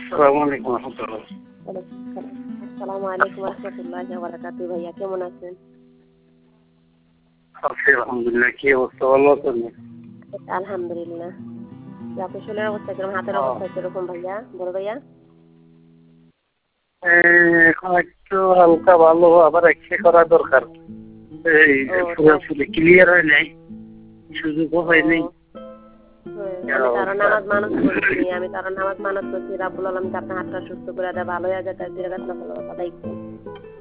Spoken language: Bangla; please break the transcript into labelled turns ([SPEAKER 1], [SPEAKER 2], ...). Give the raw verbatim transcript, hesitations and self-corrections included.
[SPEAKER 1] আসসালামু আলাইকুম রহমতুল্লাহ।
[SPEAKER 2] আসসালামু আলাইকুম রহমতুল্লাহি ওয়া বারাকাতুহু। ভাইয়া কেমন আছেন?
[SPEAKER 1] আছি আলহামদুলিল্লাহ। কি অবস্থা, ভালো আছেন?
[SPEAKER 2] আলহামদুলিল্লাহ। আপনার শরীরের অবস্থা কিরকম, হাতের অবস্থা কিরকম ভাইয়া, বড় ভাইয়া?
[SPEAKER 1] এখন একটু হালকা ভালো, আবার এক্সরে করা দরকার। এই পুরোপুরি ক্লিয়ার হয় নাই, সুযোগও হয় নাই।
[SPEAKER 2] আমি তার নামাজ মানত করছি, আমি তার নামাজ মানত করছি রাব্বুল আলামিন আপনার হাতটা সুস্থ করে দেয়, ভালো হয়ে যায়, তার দিকে রাখলে ভালো কথা দেখবেন।